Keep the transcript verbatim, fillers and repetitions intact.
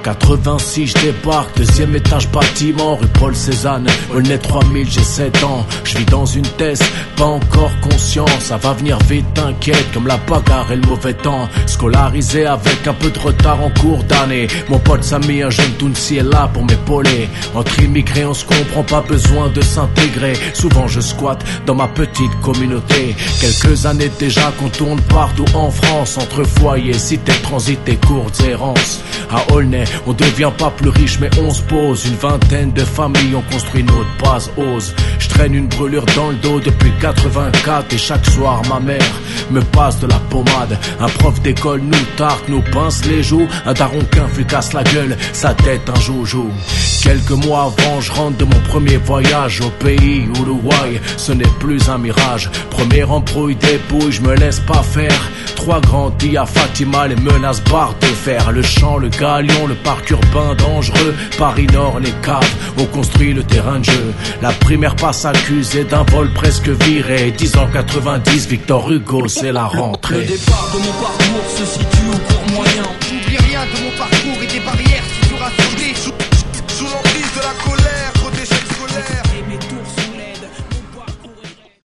quatre-vingt-six, je débarque, deuxième étage bâtiment, rue Paul Cézanne, Aulnay trois mille, j'ai sept ans. Je vis dans une thèse, pas encore conscient, ça va venir vite, t'inquiète, comme la bagarre et le mauvais temps. Scolarisé avec un peu de retard en cours d'année, mon pote Samy, un jeune Tounsi, est là pour m'épauler. Entre immigrés, on se comprend, pas besoin de s'intégrer. Souvent je squatte dans ma petite communauté. Quelques années déjà qu'on tourne partout en France, entre foyers, cités, transit et courtes errances. À Aulnay, on devient pas plus riche mais on se pose. Une vingtaine de familles ont construit notre base ose. Je traîne une brûlure dans le dos depuis quatre-vingt-quatre et chaque soir ma mère me passe de la pommade. Un prof d'école nous tarte, nous pince les joues. Un daron qu'un flux casse la gueule, sa tête un joujou. Quelques mois avant, je rentre de mon premier voyage au pays Uruguay. Ce n'est plus un mirage. Première embrouille dépouille, je me laisse pas faire. Trois grandis à Fatima, les menaces barres de fer. Le champ, le galion, le parc urbain dangereux. Paris Nord, les caves, on construit le terrain de jeu. La primaire passe accusée d'un vol presque viré. Dix ans quatre-vingt-dix, Victor Hugo, c'est la rentrée. Le départ de mon parcours se situe au cours moyen. J'oublie rien de mon parcours et des barrières